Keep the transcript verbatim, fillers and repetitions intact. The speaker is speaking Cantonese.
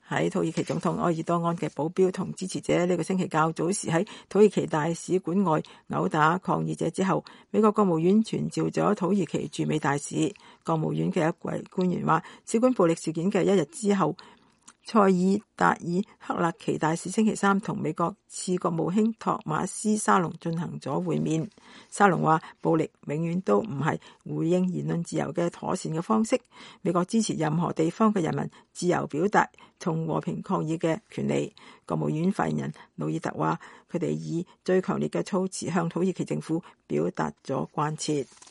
喺土耳其總統埃爾多安嘅保鏢同支持者呢個星期較早時喺土耳其大使館外毆打抗議者之後，美國國務院傳召咗土耳其駐美大使。國務院嘅一位官員話，使館暴力事件嘅一日之後，塞爾達爾克勒奇大使星期三同美國次國務卿托馬斯沙龍進行咗會面。沙龍話，暴力永遠都唔係回應言論自由嘅妥善嘅方式。美國支持任何地方嘅人民自由表達同和平抗議嘅權利。國務院發言人魯爾特話，佢哋以最強烈嘅措辭向土耳其政府表達咗關切。